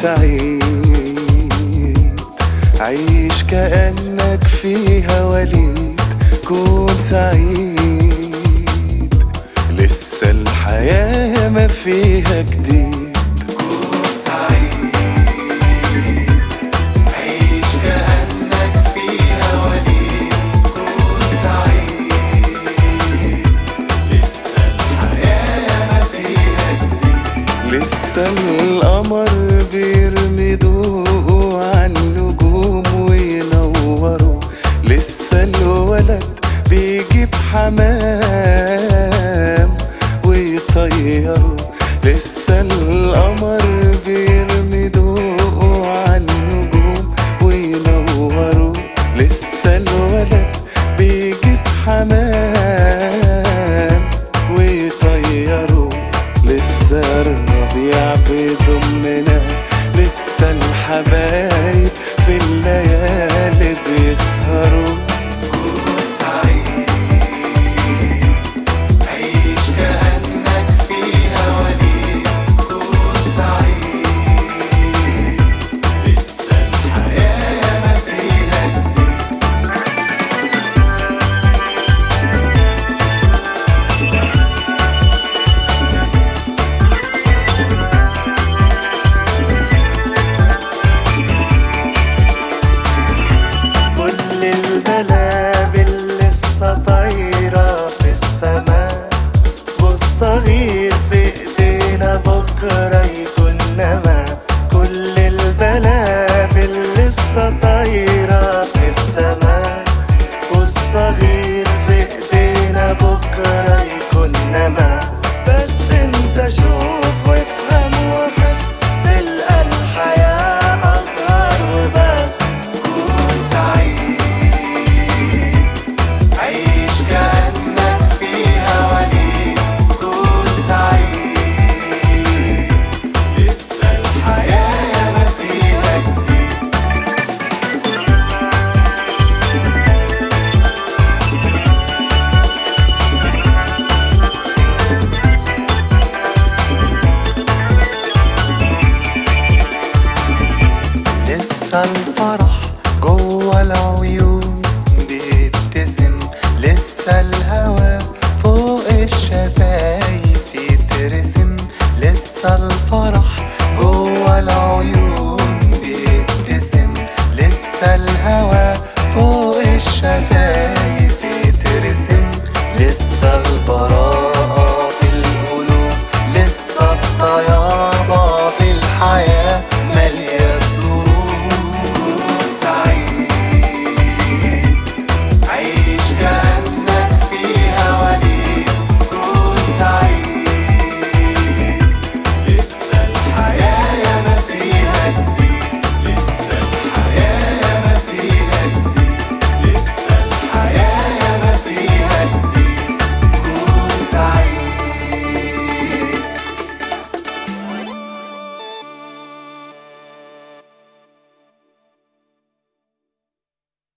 سعيد، عيش كأنك فيها وليد، كون سعيد، لسه الحياة ما فيها جديد. كون سعيد، عيش كأنك فيها وليد، كون سعيد، لسه الحياة ما فيها جديد. لسه القمر بيرمي ضوءه عالنجوم وينوروا، لسه الولد بيجيب حمام ويطيروا، لسه القمر بيرمي ضوءه عالنجوم وينوروا، لسه الولد بيجيب حمام ويطيروا، لسه الربيع بيضمنا، لسه الحبايب في الليالي بيسهروا. كون سعيد، عيش كأنك فيها وليد، كون سعيد، لسه الحياة ما فيها جديد. البلابل لسه طايرة في السماء، والصغير في ايدينا بكرة يكون نما. كل البلابل لسه طايرة في السماء، والصغير في ايدينا بكرة يكون نما. بس انت شوف وافهم وحس، تلقى الحياة أصغر وبس. كون سعيد، عيش كأنك فيها وليد، كون سعيد، لسه الحياة ما فيها جديد. لسه